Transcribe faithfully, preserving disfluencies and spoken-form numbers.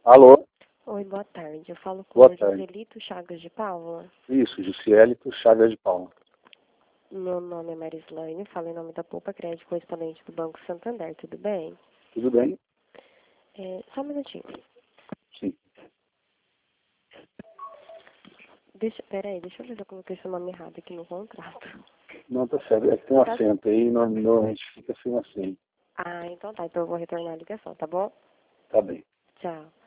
Alô? Oi, boa tarde. Eu falo com Boa o tarde. Joselito Chagas de Paula. Isso, Jussielito Chagas de Paula. Meu nome é Marislaine, falo em nome da Poupa Crédito, correspondente do Banco Santander, tudo bem? Tudo bem? É, só um minutinho. Sim. Deixa, peraí, deixa eu ver se eu coloquei seu nome errado aqui no contrato. Não, tá certo. É que tem um Tá. acento aí, normalmente fica sem acento. Ah, então tá. Então eu vou retornar a ligação, tá bom? Tá bem. Tchau.